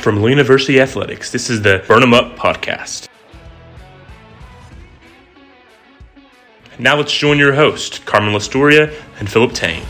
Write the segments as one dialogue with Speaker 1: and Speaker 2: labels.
Speaker 1: from Lee University Athletics. This is the Burn 'em Up podcast. Now let's join your host, Carmen Lastoria and Philip Tang.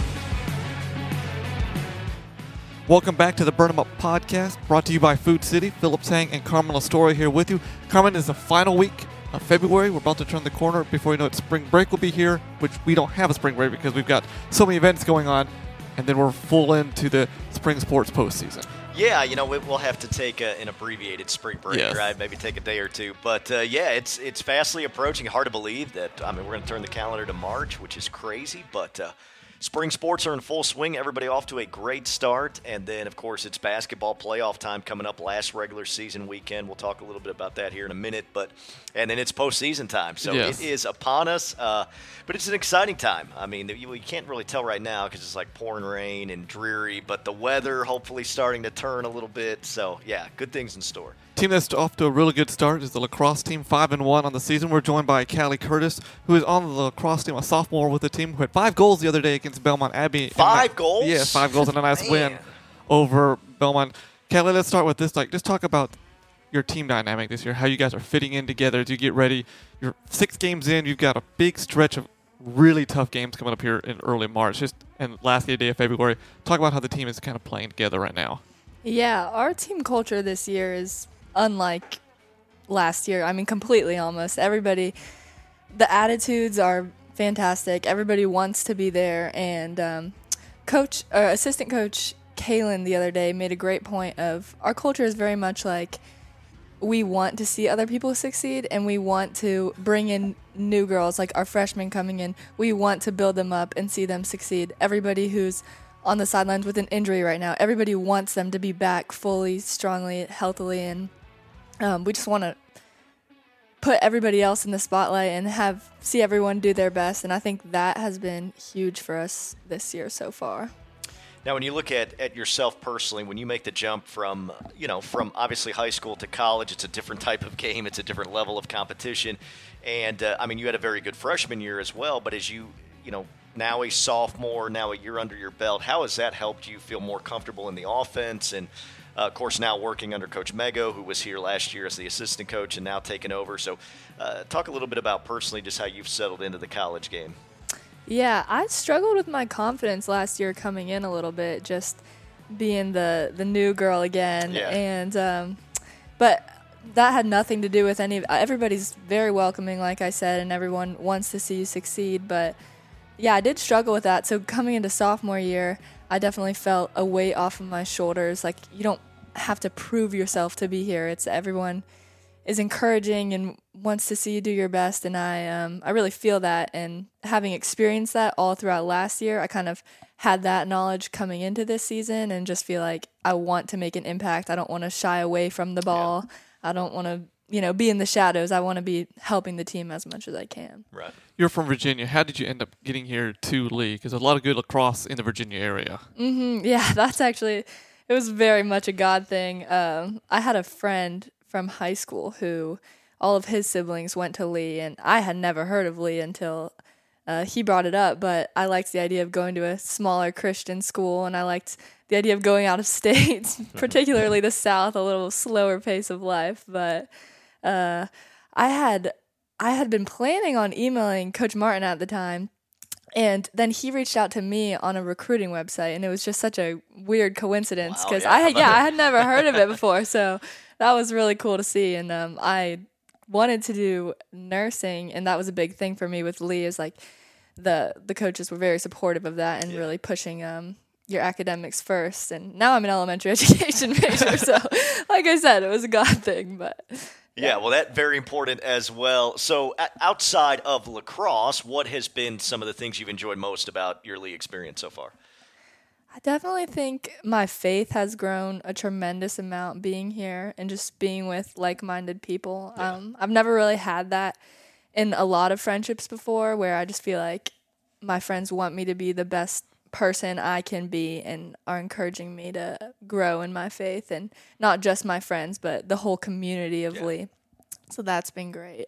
Speaker 2: Welcome back to the Burn 'em Up podcast, brought to you by Food City. Philip Tang and Carmen Lastoria here with you. Carmen, is the final week of February. We're about to turn the corner. Before you know it, spring break will be here, which we don't have a spring break because we've got so many events going on, and then we're full into the spring sports postseason.
Speaker 3: Yeah, we'll have to take an abbreviated spring break,
Speaker 2: Yes.
Speaker 3: right? Maybe take a day or two. But, it's fastly approaching. Hard to believe that, we're going to turn the calendar to March, which is crazy. But spring sports are in full swing. Everybody off to a great start. And then, of course, it's basketball playoff time coming up last regular season weekend. We'll talk a little bit about that here in a minute. And then it's postseason time. So
Speaker 2: Yes.
Speaker 3: It is upon us. But it's an exciting time. I mean, you can't really tell right now because it's like pouring rain and dreary. But the weather hopefully starting to turn a little bit. So, yeah, good things in store.
Speaker 2: Team that's off to a really good start is the lacrosse team, 5-1 on the season. We're joined by Callie Curtis, who is on the lacrosse team, a sophomore with the team, who had 5 goals the other day against Belmont Abbey.
Speaker 3: 5 goals?
Speaker 2: Yeah, 5 goals and a nice win
Speaker 3: Man.
Speaker 2: over Belmont. Callie, let's start with this. Just talk about your team dynamic this year, how you guys are fitting in together as you get ready. You're 6 games in. You've got a big stretch of really tough games coming up here in early March, and last day of February. Talk about how the team is kind of playing together right now.
Speaker 4: Yeah, our team culture this year is unlike last year. I mean, completely almost. Everybody, the attitudes are fantastic. Everybody wants to be there. And assistant coach Kaylin the other day made a great point of our culture is very much like we want to see other people succeed and we want to bring in new girls, like our freshmen coming in. We want to build them up and see them succeed. Everybody who's on the sidelines with an injury right now, everybody wants them to be back fully, strongly, healthily, and we just want to put everybody else in the spotlight and see everyone do their best, and I think that has been huge for us this year so far.
Speaker 3: Now, when you look at yourself personally, when you make the jump from obviously high school to college, it's a different type of game. It's a different level of competition. And, you had a very good freshman year as well. But as now a sophomore, now a year under your belt, how has that helped you feel more comfortable in the offense? And, of course, now working under Coach Mego, who was here last year as the assistant coach and now taking over. So talk a little bit about personally just how you've settled into the college game.
Speaker 4: Yeah, I struggled with my confidence last year coming in a little bit, just being the new girl again.
Speaker 3: Yeah.
Speaker 4: And but that had nothing to do with everybody's very welcoming, like I said, and everyone wants to see you succeed. But yeah, I did struggle with that. So coming into sophomore year, I definitely felt a weight off of my shoulders. Like, you don't have to prove yourself to be here. It's everyone is encouraging and wants to see you do your best, and I really feel that. And having experienced that all throughout last year, I kind of had that knowledge coming into this season and just feel like I want to make an impact. I don't want to shy away from the ball. Yeah. I don't want to, be in the shadows. I want to be helping the team as much as I can.
Speaker 3: Right.
Speaker 2: You're from Virginia. How did you end up getting here to Lee? Because there's a lot of good lacrosse in the Virginia area.
Speaker 4: Yeah, it was very much a God thing. I had a friend from high school who all of his siblings went to Lee, and I had never heard of Lee until he brought it up. But I liked the idea of going to a smaller Christian school, and I liked the idea of going out of state, particularly the South, a little slower pace of life. But I had been planning on emailing Coach Martin at the time, and then he reached out to me on a recruiting website, and it was just such a weird coincidence because I had never heard of it before. So that was really cool to see, and I wanted to do nursing, and that was a big thing for me with Lee. Is like the coaches were very supportive of that and really pushing your academics first. And now I'm an elementary education major, so like I said, it was a God thing, but.
Speaker 3: Yeah, well, that's very important as well. So outside of lacrosse, what has been some of the things you've enjoyed most about your Lee experience so far?
Speaker 4: I definitely think my faith has grown a tremendous amount being here and just being with like-minded people. Yeah. I've never really had that in a lot of friendships before, where I just feel like my friends want me to be the best person I can be and are encouraging me to grow in my faith, and not just my friends, but the whole community of Lee. So that's been great.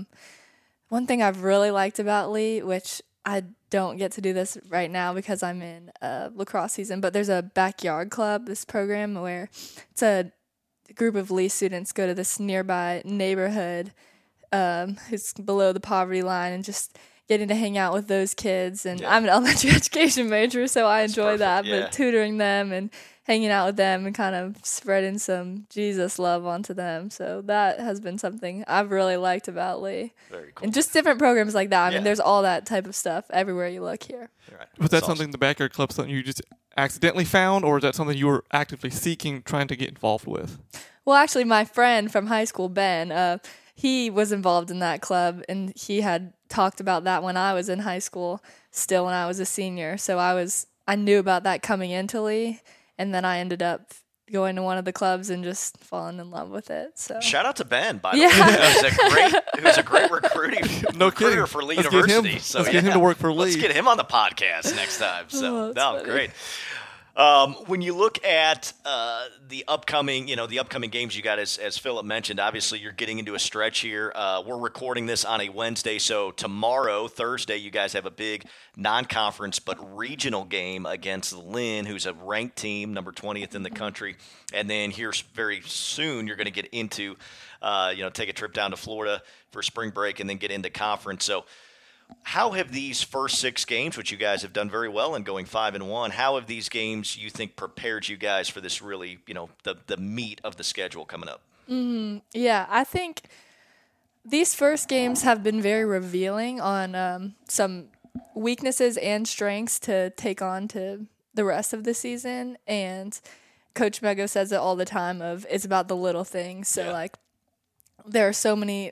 Speaker 4: One thing I've really liked about Lee, which I don't get to do this right now because I'm in lacrosse season, but there's a backyard club, this program where it's a group of Lee students go to this nearby neighborhood who's below the poverty line, and just getting to hang out with those kids. And I'm an elementary education major, so I enjoy that. But tutoring them and hanging out with them and kind of spreading some Jesus love onto them. So that has been something I've really liked about Lee.
Speaker 3: Very cool.
Speaker 4: And just different programs like that. I mean, there's all that type of stuff everywhere you look here.
Speaker 3: Right.
Speaker 2: Was that something the backyard club, something you just accidentally found, or is that something you were actively seeking, trying to get involved with?
Speaker 4: Well, actually, my friend from high school, Ben, he was involved in that club, and he had talked about that when I was in high school, still when I was a senior. So I knew about that coming into Lee, and then I ended up going to one of the clubs and just falling in love with it. So
Speaker 3: shout out to Ben, by the way. He was a great recruiter for Lee University.
Speaker 2: Let's get him to work for Lee.
Speaker 3: Let's get him on the podcast next time. So great. When you look at the upcoming games you got, as Philip mentioned, obviously you're getting into a stretch here. We're recording this on a Wednesday, so tomorrow, Thursday, you guys have a big non-conference but regional game against Lynn, who's a ranked team, number 20th in the country. And then here very soon, you're going to get into, take a trip down to Florida for spring break and then get into conference. So how have these first 6 games, which you guys have done very well in going 5-1, how have these games, you think, prepared you guys for this really, the meat of the schedule coming up?
Speaker 4: Yeah, I think these first games have been very revealing on some weaknesses and strengths to take on to the rest of the season. And Coach Mego says it all the time it's about the little things. So, there are so many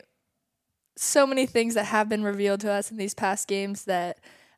Speaker 4: things that have been revealed to us in these past games that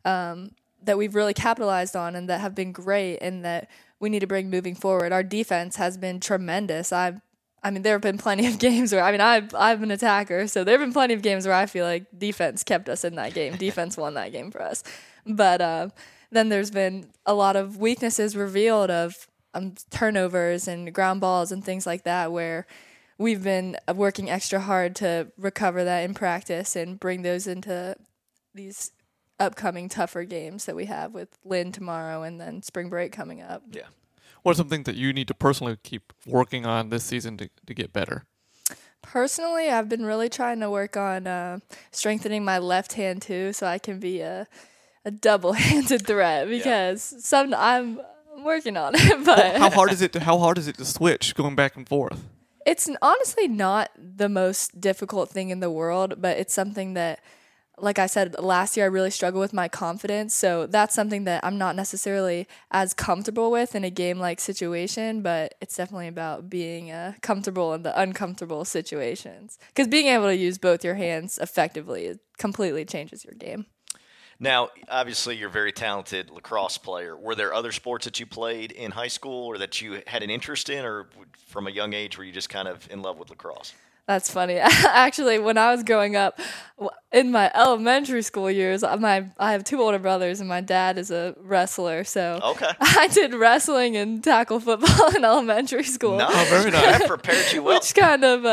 Speaker 4: we've really capitalized on and that have been great and that we need to bring moving forward. Our defense has been tremendous. I mean, there have been plenty of games where, I'm an attacker, so there have been plenty of games where I feel like defense kept us in that game. Defense won that game for us. But then there's been a lot of weaknesses revealed of turnovers and ground balls and things like that where we've been working extra hard to recover that in practice and bring those into these upcoming tougher games that we have with Lynn tomorrow and then spring break coming up.
Speaker 3: Yeah.
Speaker 2: What are some things that you need to personally keep working on this season to get better?
Speaker 4: Personally, I've been really trying to work on strengthening my left hand too, so I can be a double-handed threat because I'm working on it. But
Speaker 2: how hard is it to switch going back and forth?
Speaker 4: It's honestly not the most difficult thing in the world, but it's something that, like I said, last year I really struggled with my confidence. So that's something that I'm not necessarily as comfortable with in a game-like situation, but it's definitely about being comfortable in the uncomfortable situations. Because being able to use both your hands effectively, it completely changes your game.
Speaker 3: Now, obviously, you're a very talented lacrosse player. Were there other sports that you played in high school or that you had an interest in, or from a young age were you just kind of in love with lacrosse?
Speaker 4: That's funny. Actually, when I was growing up, in my elementary school years, I have 2 older brothers, and my dad is a wrestler. So I did wrestling and tackle football in elementary school.
Speaker 3: Nice. Oh, very nice. That prepared you well.
Speaker 4: Which kind of,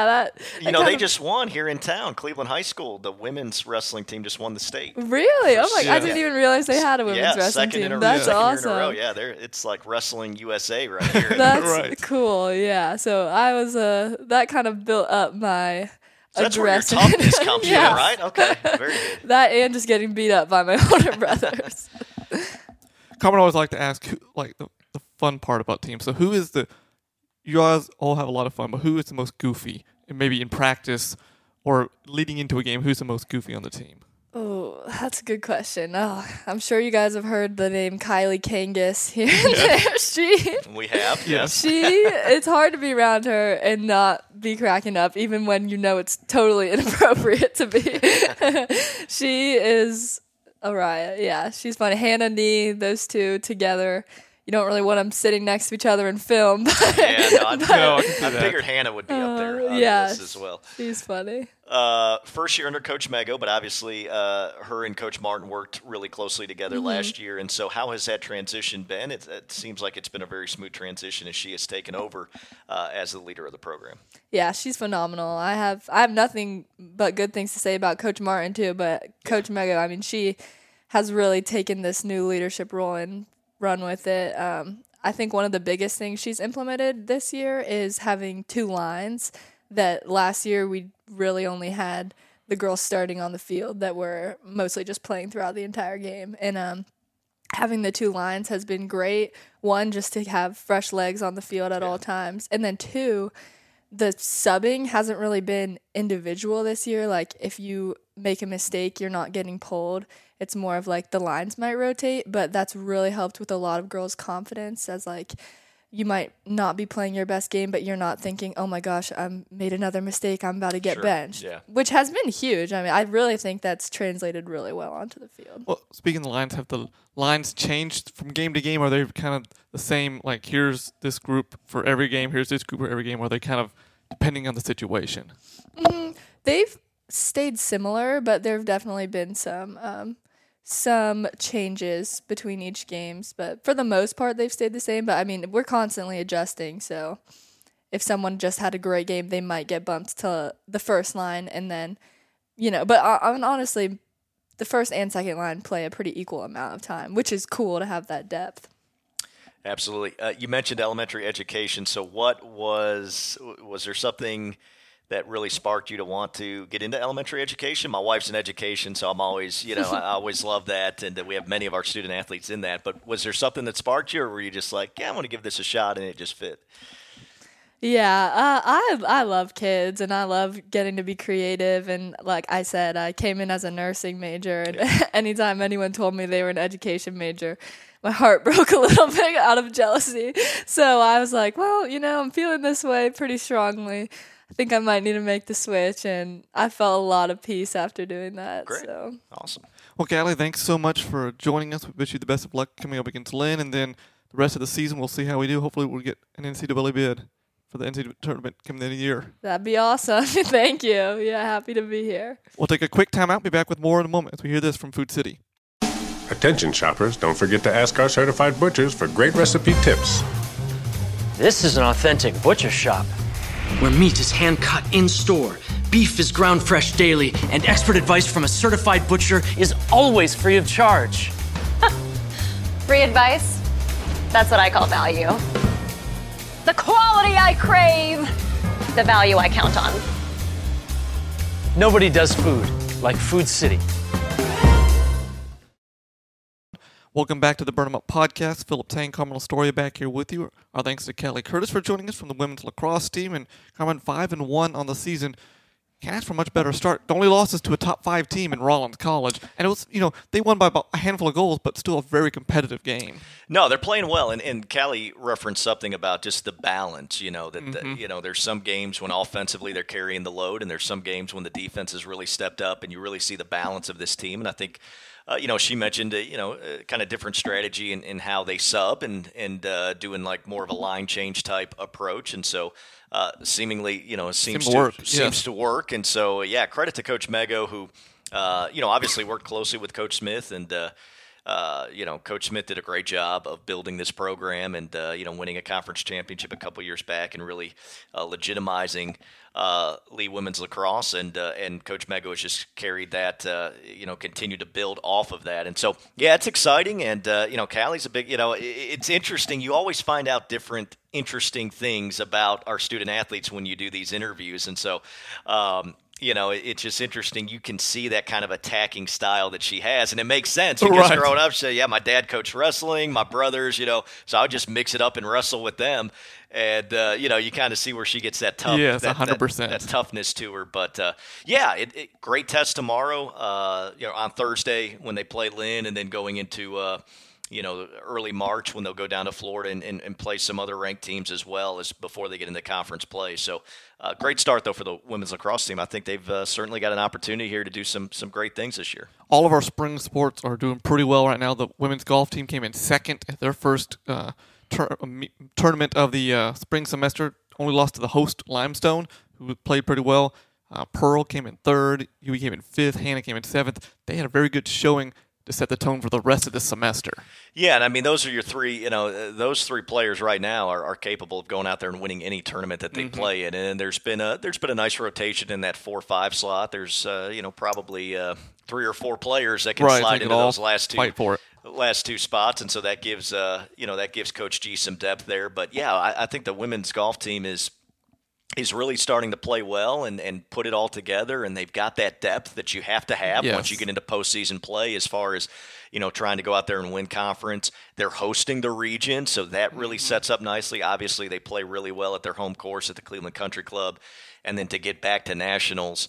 Speaker 3: they just won here in town, Cleveland High School. The women's wrestling team just won the state.
Speaker 4: Really? Oh my! I didn't even realize they had a women's wrestling team. That's awesome.
Speaker 3: It's like Wrestling USA right here.
Speaker 4: That's cool. Yeah. So I was that kind of built up my.
Speaker 3: So that's where your toughness comes in, right? Okay, very good.
Speaker 4: That and just getting beat up by my older brothers.
Speaker 2: Carmen always like to ask, the fun part about teams. So who is you guys all have a lot of fun, but who is the most goofy? And maybe in practice or leading into a game, who's the most goofy on the team?
Speaker 4: Oh, that's a good question. Oh, I'm sure you guys have heard the name Kylie Kangas here and there.
Speaker 3: We have, yes.
Speaker 4: It's hard to be around her and not be cracking up, even when you know it's totally inappropriate to be. She is a riot. Yeah, she's funny. Hannah Nee, those two together. You don't really want them sitting next to each other in film. But,
Speaker 3: I figured Hannah would be up there on this as well.
Speaker 4: She's funny.
Speaker 3: First year under Coach Mego, but obviously her and Coach Martin worked really closely together last year. And so how has that transition been? It seems like it's been a very smooth transition as she has taken over as the leader of the program.
Speaker 4: Yeah, she's phenomenal. I have nothing but good things to say about Coach Martin too, but Coach Mego, she has really taken this new leadership role and run with it. I think one of the biggest things she's implemented this year is having 2 lines that last year we really only had the girls starting on the field that were mostly just playing throughout the entire game. And having the 2 lines has been great. 1, just to have fresh legs on the field at all times. And then 2, the subbing hasn't really been individual this year. Like, if you make a mistake, you're not getting pulled. It's more of like the lines might rotate, but that's really helped with a lot of girls' confidence, as like you might not be playing your best game, but you're not thinking, oh my gosh, I made another mistake, I'm about to get benched, which has been huge. I mean, I really think that's translated really well onto the field.
Speaker 2: Well, speaking of the lines, have the lines changed from game to game? Are they kind of the same, like here's this group for every game, here's this group for every game? Or are they kind of depending on the situation?
Speaker 4: They've stayed similar, but there have definitely been some changes between each games, but for the most part they've stayed the same. But I mean, we're constantly adjusting, so if someone just had a great game, they might get bumped to the first line, and then but honestly the first and second line play a pretty equal amount of time, which is cool to have that depth.
Speaker 3: Absolutely. You mentioned elementary education, so what was there something that really sparked you to want to get into elementary education? My wife's in education, so I'm always, I always love that, and we have many of our student athletes in that. But was there something that sparked you, or were you just like, yeah, I want to give this a shot, and it just fit?
Speaker 4: Yeah, I love kids, and I love getting to be creative. And like I said, I came in as a nursing major, and anytime anyone told me they were an education major, my heart broke a little bit out of jealousy. So I was like, well, I'm feeling this way pretty strongly. I think I might need to make the switch, and I felt a lot of peace after doing that.
Speaker 3: Great.
Speaker 4: So.
Speaker 3: Awesome.
Speaker 2: Well, Callie, thanks so much for joining us. We wish you the best of luck coming up against Lynn, and then the rest of the season we'll see how we do. Hopefully we'll get an NCAA bid for the NCAA tournament coming in the year.
Speaker 4: That'd be awesome. Thank you. Yeah, happy to be here.
Speaker 2: We'll take a quick time out. Be back with more in a moment as we hear this from Food City.
Speaker 5: Attention shoppers, don't forget to ask our certified butchers for great recipe tips.
Speaker 6: This is an authentic butcher shop, where meat is hand-cut in-store, beef is ground fresh daily, and expert advice from a certified butcher is always free of charge.
Speaker 7: Free advice? That's what I call value. The quality I crave, the value I count on.
Speaker 6: Nobody does food like Food City.
Speaker 2: Welcome back to the Burn 'em Up podcast. Philip Tang, Carmen Astoria back here with you. Our thanks to Callie Curtis for joining us from the women's lacrosse team. And Carmen, 5-1 on the season. Can't ask for a much better start. The only loss is to a top 5 team in Rollins College. And it was, they won by about a handful of goals, but still a very competitive game.
Speaker 3: No, they're playing well. And Callie referenced something about just the balance, there's some games when offensively they're carrying the load, and there's some games when the defense has really stepped up, and you really see the balance of this team. And I think, she mentioned, kind of different strategy in how they sub and doing like more of a line change type approach. And so seemingly, seems to work. And so, credit to Coach Mego, who, obviously worked closely with Coach Smith, and, Coach Smith did a great job of building this program and, winning a conference championship a couple years back and really legitimizing Lee women's lacrosse, and Coach Mego has just carried that, continue to build off of that. And so, it's exciting. And, Callie's a big, it's interesting. You always find out different interesting things about our student athletes when you do these interviews. And so, it's just interesting. You can see that kind of attacking style that she has, and it makes sense because growing up, she said, my dad coached wrestling, my brothers, so I would just mix it up and wrestle with them. And, you kind of see where she gets that tough,
Speaker 2: 100%.
Speaker 3: that toughness to her. But, great test tomorrow, on Thursday when they play Lynn, and then going into, early March when they'll go down to Florida and play some other ranked teams as well as before they get into conference play. So great start, though, for the women's lacrosse team. I think they've certainly got an opportunity here to do some great things this year.
Speaker 2: All of our spring sports are doing pretty well right now. The women's golf team came in second at their first tournament of the spring semester. Only lost to the host, Limestone, who played pretty well. Pearl came in third. Huey came in fifth. Hannah came in seventh. They had a very good showing to set the tone for the rest of the semester.
Speaker 3: Yeah, and I mean, those are your three, those three players right now are capable of going out there and winning any tournament that they play in. And there's been a nice rotation in that 4-5 slot. There's, probably 3 or 4 players that can slide into those last last two spots, and so that gives Coach G some depth there. But yeah, I think the women's golf team is really starting to play well and put it all together, and they've got that depth that you have to have once you get into postseason play as far as, trying to go out there and win conference. They're hosting the region, so that really sets up nicely. Obviously, they play really well at their home course at the Cleveland Country Club. And then to get back to nationals,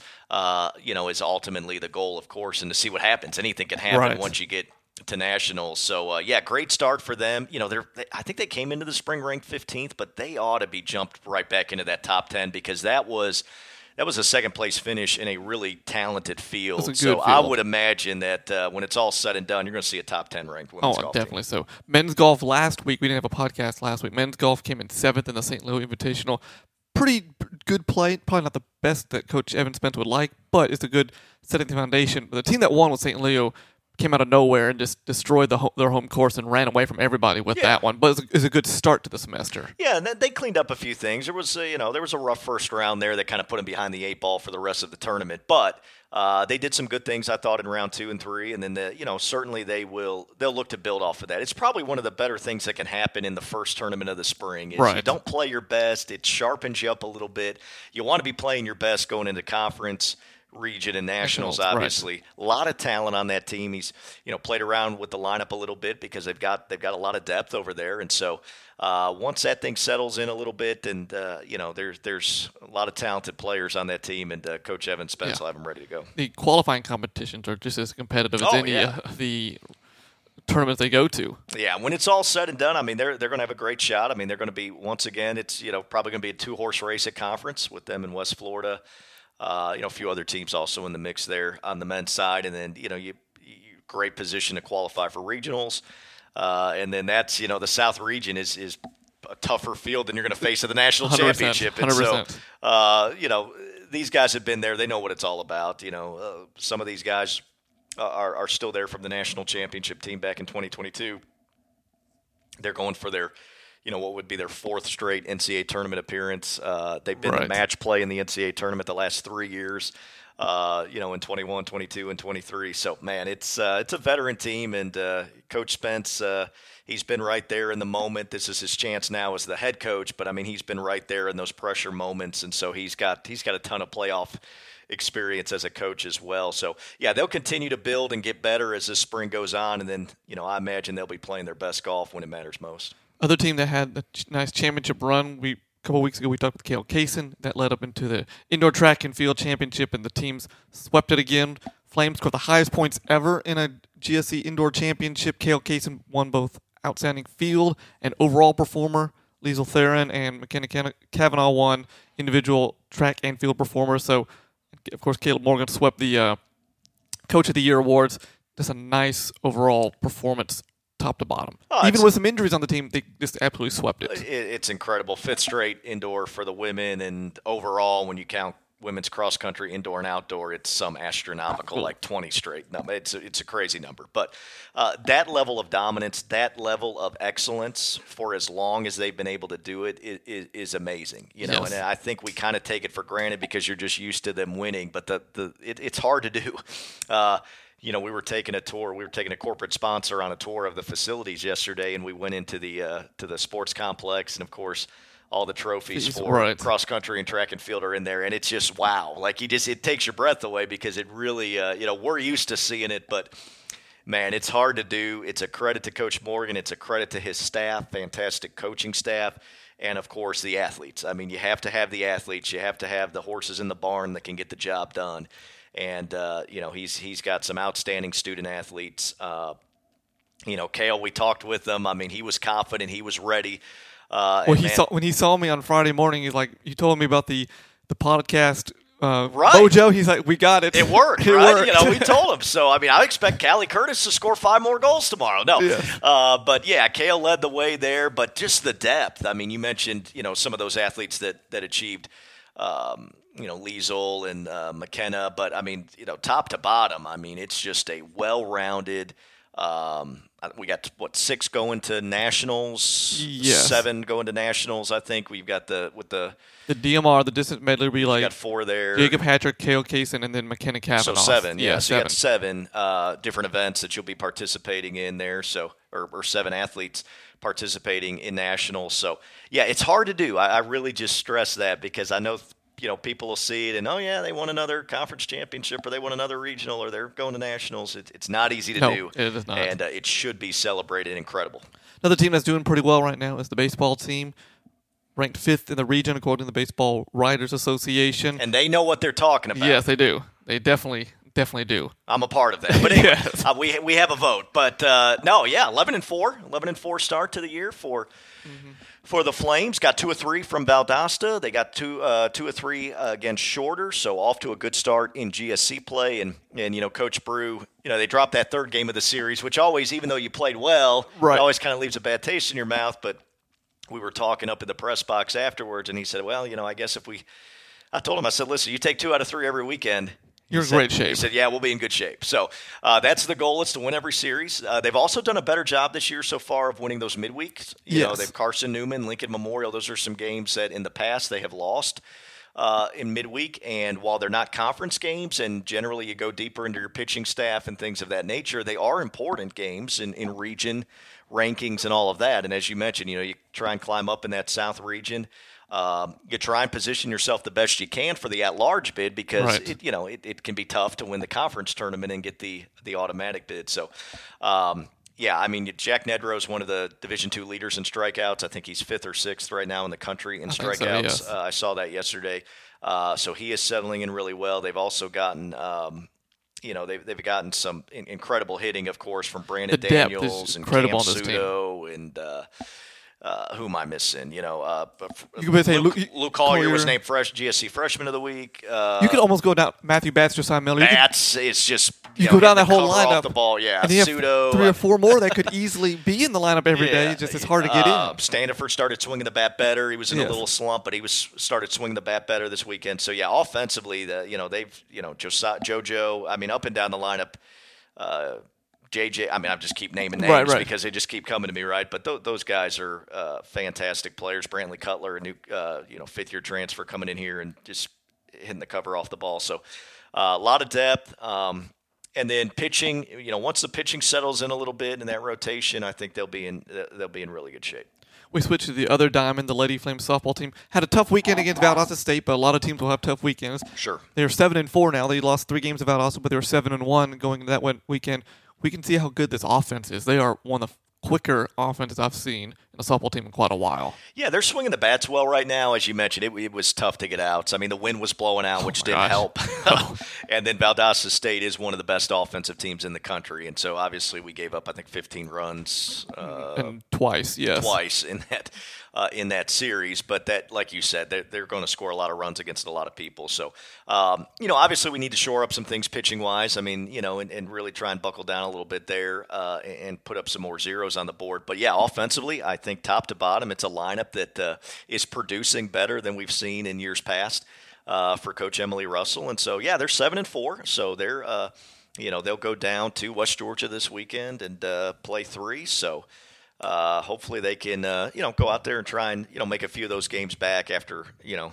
Speaker 3: is ultimately the goal, of course, and to see what happens. Anything can happen once you get to nationals. So, great start for them. I think they came into the spring ranked 15th, but they ought to be jumped right back into that top 10 because that was a second-place finish in a really talented field. So I would imagine that when it's all said and done, you're going to see a top 10 ranked women's golf
Speaker 2: definitely.
Speaker 3: team.
Speaker 2: So men's golf last week, we didn't have a podcast last week. Men's golf came in 7th in the St. Louis Invitational. Pretty good play. Probably not the best that Coach Evan Spence would like, but it's a good setting the foundation. The team that won with St. Leo came out of nowhere and just destroyed their home course and ran away from everybody with that one. But it's a good start to the semester.
Speaker 3: Yeah, and they cleaned up a few things. There was a rough first round there that kind of put them behind the 8 ball for the rest of the tournament. But they did some good things, I thought, in round 2 and 3, and then certainly they'll look to build off of that. It's probably one of the better things that can happen in the first tournament of the spring. Is you don't play your best; it sharpens you up a little bit. You want to be playing your best going into conference, region, and nationals. Obviously, a lot of talent on that team. He's played around with the lineup a little bit because they've got a lot of depth over there, and so. Once that thing settles in a little bit, and there's a lot of talented players on that team, and Coach Evan Spence will have them ready to go.
Speaker 2: The qualifying competitions are just as competitive as any of the tournaments they go to.
Speaker 3: Yeah, when it's all said and done, I mean they're going to have a great shot. I mean they're going to be once again. It's probably going to be a 2-horse race at conference with them in West Florida. A few other teams also in the mix there on the men's side, and then you great position to qualify for regionals. And then that's, the South region is a tougher field than you're going to face at the national
Speaker 2: 100%,
Speaker 3: championship. And
Speaker 2: 100%.
Speaker 3: so, these guys have been there. They know what it's all about. Some of these guys are still there from the national championship team back in 2022. They're going for their, what would be their 4th straight NCAA tournament appearance. They've been in match play in the NCAA tournament the last 3 years. In 21, 22, and 23. So, man, it's a veteran team, and Coach Spence, he's been right there in the moment. This is his chance now as the head coach, but, I mean, he's been right there in those pressure moments, and so he's got a ton of playoff experience as a coach as well. So, yeah, they'll continue to build and get better as this spring goes on, and then, I imagine they'll be playing their best golf when it matters most.
Speaker 2: Other team that had a nice championship run, a couple weeks ago, we talked with Cale Kaysen. That led up into the Indoor Track and Field Championship, and the teams swept it again. Flames scored the highest points ever in a GSE Indoor Championship. Cale Kaysen won both Outstanding Field and Overall Performer. Liesl Theron and McKenna Kavanaugh won Individual Track and Field Performers. So, of course, Caleb Morgan swept the Coach of the Year awards. Just a nice overall performance top to bottom. Even with some injuries on the team, they just absolutely swept it.
Speaker 3: It's incredible. 5th straight indoor for the women, and overall, when you count women's cross country, indoor and outdoor, it's some astronomical, like 20 straight number. It's a crazy number. But that level of dominance, that level of excellence for as long as they've been able to do it is amazing. And I think we kind of take it for granted because you're just used to them winning, but it's hard to do. We were taking a tour. We were taking a corporate sponsor on a tour of the facilities yesterday, and we went into the sports complex, and of course, all the trophies for cross country and track and field are in there, and it's just wow. Like it takes your breath away because it really, we're used to seeing it, but man, it's hard to do. It's a credit to Coach Morgan. It's a credit to his staff, fantastic coaching staff. And, of course, the athletes. I mean, you have to have the athletes. You have to have the horses in the barn that can get the job done. And, he's got some outstanding student athletes. Cale, we talked with him. I mean, he was confident. He was ready.
Speaker 2: When he saw me on Friday morning, he's like, you told me about the podcast Mojo. He's like, we got it.
Speaker 3: It worked, right? We told him. So, I mean, I expect Callie Curtis to score 5 more goals tomorrow. No. Yeah. But, yeah, Cale led the way there. But just the depth. I mean, you mentioned, some of those athletes that achieved Liesl and McKenna. But, I mean, top to bottom, I mean, it's just a well-rounded we got, 6 going to nationals?
Speaker 2: Yes.
Speaker 3: 7 going to nationals, I think. We've got the
Speaker 2: DMR, the distance medley, will be like
Speaker 3: got 4 there.
Speaker 2: Jacob Hattrick, Kale Kaysen, and then McKenna Kavanaugh.
Speaker 3: So 7, yeah. So
Speaker 2: 7.
Speaker 3: you got 7 different events that you'll be participating in there. So or 7 athletes participating in nationals. So yeah, it's hard to do. I really just stress that because I know people will see it and they won another conference championship or they won another regional or they're going to nationals. It's not easy to do.
Speaker 2: It is not.
Speaker 3: And it should be celebrated incredible.
Speaker 2: Another team that's doing pretty well right now is the baseball team, ranked 5th in the region according to the Baseball Writers Association.
Speaker 3: And they know what they're talking about.
Speaker 2: Yes, they do. They definitely do.
Speaker 3: I'm a part of that. But anyway,
Speaker 2: Yes.
Speaker 3: we have a vote. But 11-4 start to the year for the Flames. Got 2 of 3 from Valdosta. They got 2 of 3 against Shorter, so off to a good start in GSC play. And Coach Brew, they dropped that 3rd game of the series, which always, even though you played well,
Speaker 2: right,
Speaker 3: it always kind of leaves a bad taste in your mouth. But we were talking up in the press box afterwards, and he said, well, I guess I told him, I said, listen, you take 2 out of 3 every weekend.
Speaker 2: You're in great shape.
Speaker 3: He said, yeah, we'll be in good shape. So that's the goal, is to win every series. They've also done a better job this year so far of winning those midweeks. They've Carson Newman, Lincoln Memorial. Those are some games that in the past they have lost in midweek. And while they're not conference games and generally you go deeper into your pitching staff and things of that nature, they are important games in region rankings and all of that. And as you mentioned, you try and climb up in that South region. You try and position yourself the best you can for the at-large bid because
Speaker 2: right,
Speaker 3: it can be tough to win the conference tournament and get the automatic bid. So, Jack Nedrow is one of the Division II leaders in strikeouts. I think he's 5th or 6th right now in the country in strikeouts.
Speaker 2: So, yes.
Speaker 3: I saw that yesterday. So he is settling in really well. They've also gotten they've gotten some incredible hitting, of course, from Brandon Daniels and Cam Sudo and who am I missing?
Speaker 2: You could say
Speaker 3: Luke Collier was named GSC Freshman of the Week.
Speaker 2: You could almost go down Matthew Batts, Josiah Miller.
Speaker 3: It's just
Speaker 2: you go down that whole lineup.
Speaker 3: Off the ball, yeah.
Speaker 2: And you have
Speaker 3: Sudo,
Speaker 2: 3 or 4 more that could easily be in the lineup every day. It's hard to get in.
Speaker 3: Standiford started swinging the bat better. He was in a little slump, but he started swinging the bat better this weekend. So yeah, offensively, they've JoJo. I mean, up and down the lineup. JJ, I just keep naming names because they just keep coming to me, right? But those guys are fantastic players. Brantley Cutler, a new 5th-year transfer coming in here and just hitting the cover off the ball. So a lot of depth. And then pitching, once the pitching settles in a little bit in that rotation, I think they'll be in really good shape.
Speaker 2: We switched to the other diamond. The Lady Flames softball team had a tough weekend against Valdosta State, but a lot of teams will have tough weekends.
Speaker 3: Sure.
Speaker 2: They're 7-4 now. They lost 3 games to Valdosta, but they were 7-1 going into that weekend. We can see how good this offense is. They are one of the quicker offenses I've seen in a softball team in quite a while.
Speaker 3: Yeah, they're swinging the bats well right now. As you mentioned, it was tough to get outs. I mean, the wind was blowing out, which didn't help. And then Valdosta State is one of the best offensive teams in the country. And so, obviously, we gave up, I think, 15 runs.
Speaker 2: And twice, yes.
Speaker 3: Twice in that series. But that, like you said, they're going to score a lot of runs against a lot of people. So, obviously we need to shore up some things pitching-wise. I mean, and really try and buckle down a little bit there and put up some more zeros on the board. But, yeah, offensively, I think top to bottom, it's a lineup that is producing better than we've seen in years past for Coach Emily Russell. And so, yeah, they're 7-4. So they're, they'll go down to West Georgia this weekend and play 3. So, hopefully they can, go out there and try and, make a few of those games back after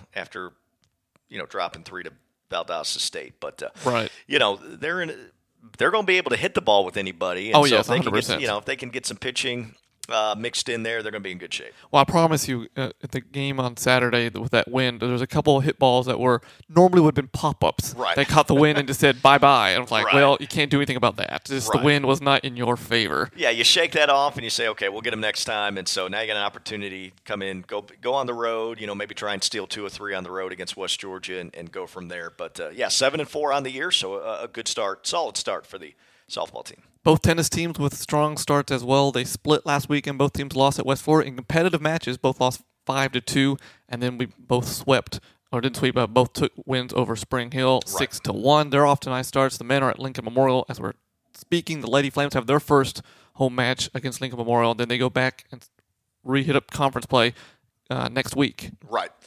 Speaker 3: dropping 3 to Valdosta State. But,
Speaker 2: right.
Speaker 3: They're going to be able to hit the ball with anybody. And
Speaker 2: yes,
Speaker 3: if they
Speaker 2: 100%.
Speaker 3: can get, if they can get some pitching mixed in there, they're going to be in good shape.
Speaker 2: Well, I promise you, at the game on Saturday with that wind, there was a couple of hit balls that normally would have been pop-ups.
Speaker 3: Right.
Speaker 2: They caught the wind and just said bye-bye. And I was like,
Speaker 3: right.
Speaker 2: Well, you can't do anything about that. Just the wind was not in your favor.
Speaker 3: Yeah, you shake that off and you say, okay, we'll get them next time. And so now you got an opportunity to come in, go on the road, maybe try and steal 2 or 3 on the road against West Georgia and go from there. But, 7-4 on the year, so a good start, solid start for the softball team.
Speaker 2: Both tennis teams with strong starts as well. They split last weekend. Both teams lost at West Florida in competitive matches. Both lost 5-2, and then we both swept, or didn't sweep, but both took wins over Spring Hill 6-1. They're off to nice starts. The men are at Lincoln Memorial as we're speaking. The Lady Flames have their first home match against Lincoln Memorial. Then they go back and re-hit up conference play next week.
Speaker 3: Right.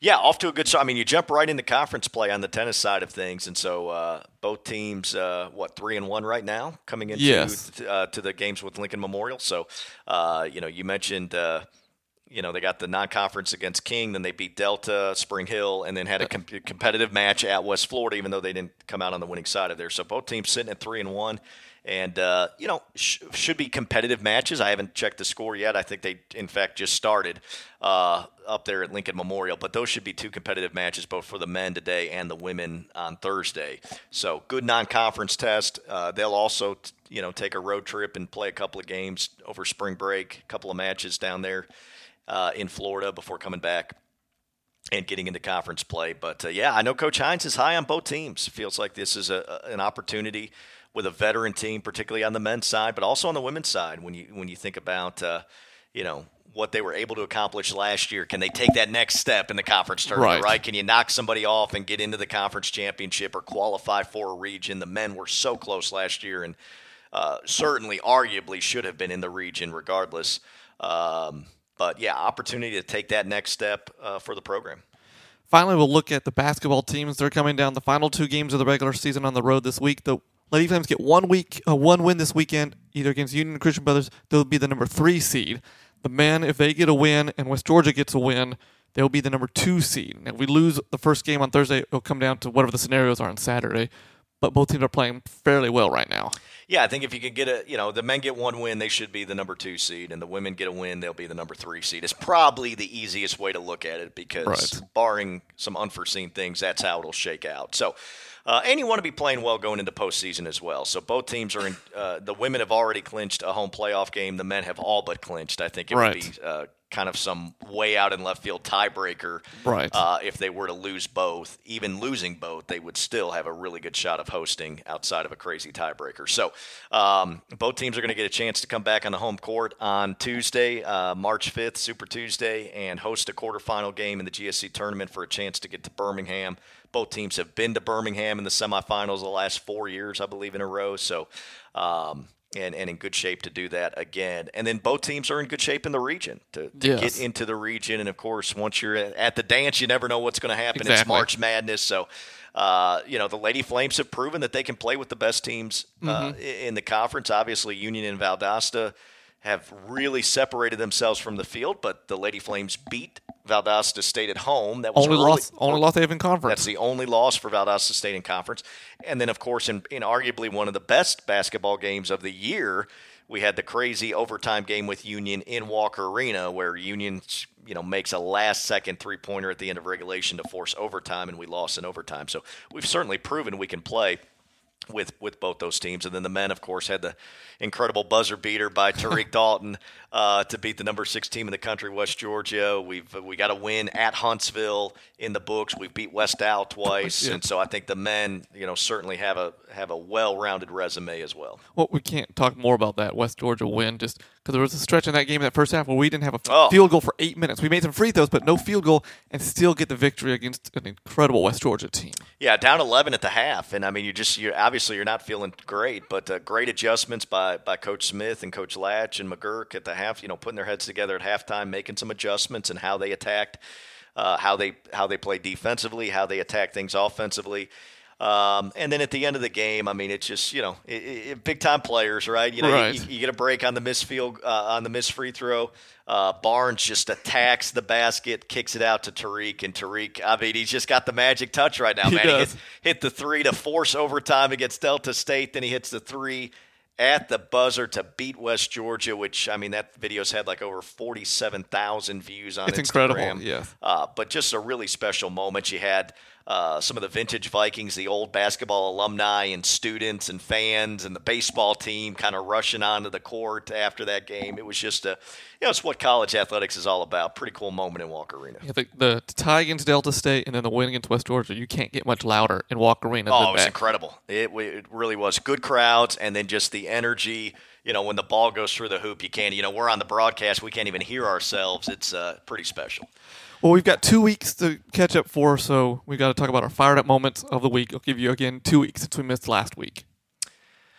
Speaker 3: Yeah, off to a good start. I mean, you jump right into conference play on the tennis side of things, and so both teams, 3-1 right now, coming into to the games with Lincoln Memorial. So, you mentioned, they got the non-conference against King, then they beat Delta, Spring Hill, and then had a competitive match at West Florida, even though they didn't come out on the winning side of there. So both teams sitting at 3-1. And, should be competitive matches. I haven't checked the score yet. I think they, in fact, just started up there at Lincoln Memorial. But those should be two competitive matches, both for the men today and the women on Thursday. So good non-conference test. They'll also, take a road trip and play a couple of games over spring break, a couple of matches down there in Florida before coming back and getting into conference play. But, I know Coach Hines is high on both teams. It feels like this is an opportunity with a veteran team, particularly on the men's side, but also on the women's side. When you think about, what they were able to accomplish last year, can they take that next step in the conference tournament, right? Can you knock somebody off and get into the conference championship or qualify for a region? The men were so close last year and certainly arguably should have been in the region regardless. Opportunity to take that next step for the program.
Speaker 2: Finally, we'll look at the basketball teams. They're coming down the final two games of the regular season on the road this week. The Lady Flames get one win this weekend, either against Union or Christian Brothers. They'll be the number 3 seed. The men, if they get a win and West Georgia gets a win, they'll be the number 2 seed. Now, if we lose the first game on Thursday, it'll come down to whatever the scenarios are on Saturday. But both teams are playing fairly well right now.
Speaker 3: Yeah, I think if you could get the men get one win, they should be the number 2 seed, and the women get a win, they'll be the number 3 seed. It's probably the easiest way to look at it because barring some unforeseen things, that's how it'll shake out. So, and you want to be playing well going into postseason as well. So both teams are in. The women have already clinched a home playoff game. The men have all but clinched. I think it would be kind of some way out in left field tiebreaker.
Speaker 2: Right.
Speaker 3: If they were to lose both, even losing both, they would still have a really good shot of hosting outside of a crazy tiebreaker. So both teams are going to get a chance to come back on the home court on Tuesday, March 5th, Super Tuesday, and host a quarterfinal game in the GSC tournament for a chance to get to Birmingham. Both teams have been to Birmingham in the semifinals the last 4 years, I believe, in a row. So, and in good shape to do that again. And then both teams are in good shape in the region to get into the region. And, of course, once you're at the dance, you never know what's going to happen. It's March Madness. So, the Lady Flames have proven that they can play with the best teams in the conference. Obviously, Union and Valdosta have really separated themselves from the field, but the Lady Flames beat Valdosta State at home. That was
Speaker 2: only loss they have in conference.
Speaker 3: That's the only loss for Valdosta State in conference. And then, of course, in arguably one of the best basketball games of the year, we had the crazy overtime game with Union in Walker Arena, where Union, makes a last-second three-pointer at the end of regulation to force overtime, and we lost in overtime. So we've certainly proven we can play with both those teams. And then the men, of course, had the incredible buzzer beater by Tariq Dalton to beat the number 6 team in the country, West Georgia. We got a win at Huntsville in the books. We've beat West Dow twice. And so I think the men, certainly have a well-rounded resume as well.
Speaker 2: Well, we can't talk more about that West Georgia win just because there was a stretch in that game in that first half where we didn't have a field goal for 8 minutes. We made some free throws, but no field goal, and still get the victory against an incredible West Georgia team.
Speaker 3: Yeah, down 11 at the half. And, I mean, obviously you're not feeling great, but great adjustments by Coach Smith and Coach Latch and McGurk at the half, putting their heads together at halftime, making some adjustments in how they attacked, how they play defensively, how they attack things offensively. And then at the end of the game, I mean, it's just, big-time players, right? You get a break on the missed free throw. Barnes just attacks the basket, kicks it out to Tariq. And Tariq, I mean, he's just got the magic touch right now, man. He hit the 3 to force overtime against Delta State. Then he hits the 3 at the buzzer to beat West Georgia, which, I mean, that video's had like over 47,000 views on Instagram.
Speaker 2: It's incredible, yeah.
Speaker 3: But just a really special moment. You had some of the vintage Vikings, the old basketball alumni and students and fans and the baseball team kind of rushing onto the court after that game. It was just it's what college athletics is all about. Pretty cool moment in Walker Arena.
Speaker 2: Yeah, the tie against Delta State and then the win against West Georgia, you can't get much louder in Walker Arena.
Speaker 3: Oh, it was incredible. It really was. Good crowds, and then just the energy. When the ball goes through the hoop, you can't, we're on the broadcast. We can't even hear ourselves. It's pretty special.
Speaker 2: Well, we've got 2 weeks to catch up for, so we've got to talk about our fired-up moments of the week. I'll give you, again, 2 weeks since we missed last week.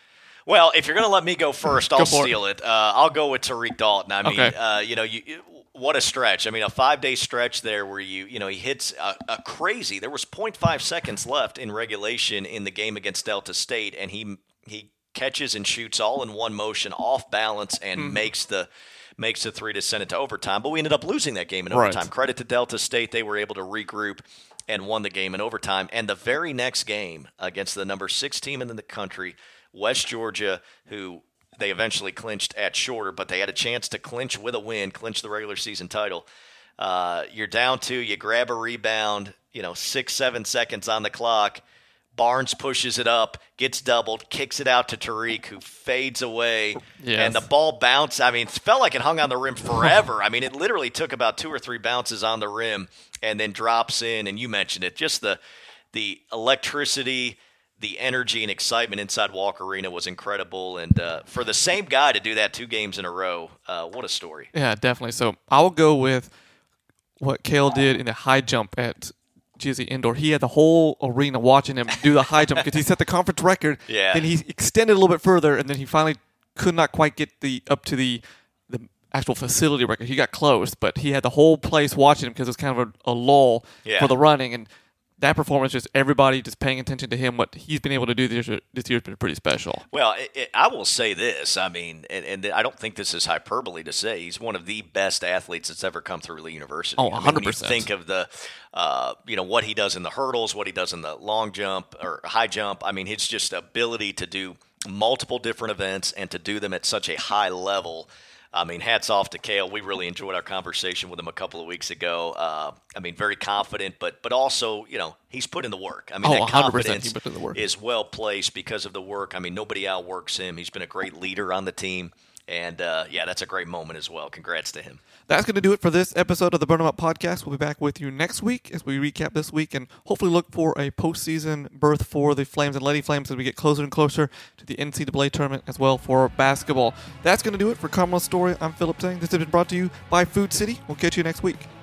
Speaker 3: Well, if you're going to let me go first, I'll steal it. I'll go with Tariq Dalton. I mean, What a stretch. I mean, a 5-day stretch there where he hits a crazy. There was 0.5 seconds left in regulation in the game against Delta State, and he catches and shoots all in one motion, off balance, and makes the three to send it to overtime. But we ended up losing that game in overtime. Credit to Delta State. They were able to regroup and won the game in overtime. And the very next game against the number 6 team in the country, West Georgia, who they eventually clinched at shorter, but they had a chance to clinch with a win, clinch the regular season title. You're down 2, you grab a rebound, 6-7 seconds on the clock. Barnes pushes it up, gets doubled, kicks it out to Tariq, who fades away, and the ball bounced. I mean, it felt like it hung on the rim forever. I mean, it literally took about 2 or 3 bounces on the rim and then drops in, and you mentioned it, just the electricity, the energy and excitement inside Walker Arena was incredible, and for the same guy to do that 2 games in a row, what a story.
Speaker 2: Yeah, definitely. So I will go with what Cale did in the high jump at GSE Indoor. He had the whole arena watching him do the high jump because he set the conference record.
Speaker 3: Yeah.
Speaker 2: Then he extended a little bit further, and then he finally could not quite get up to the actual facility record. He got close, but he had the whole place watching him because it was kind of a lull for the running. And that performance, just everybody just paying attention to him, what he's been able to do this year has been pretty special.
Speaker 3: Well, I will say this. I mean, and I don't think this is hyperbole to say, he's one of the best athletes that's ever come through Lee University.
Speaker 2: Oh, 100%.
Speaker 3: I mean, when you think of the, what he does in the hurdles, what he does in the long jump or high jump. I mean, his just ability to do multiple different events and to do them at such a high level. I mean, hats off to Cale. We really enjoyed our conversation with him a couple of weeks ago. I mean, very confident, but also, he's put in the work. I mean, that confidence is well placed because of the work. I mean, nobody outworks him. He's been a great leader on the team. And, that's a great moment as well. Congrats to him.
Speaker 2: That's going to do it for this episode of the Burn 'Em Up Podcast. We'll be back with you next week as we recap this week and hopefully look for a postseason berth for the Flames and Lady Flames as we get closer and closer to the NCAA tournament as well for basketball. That's going to do it for Carmel Story. I'm Philip Tang. This has been brought to you by Food City. We'll catch you next week.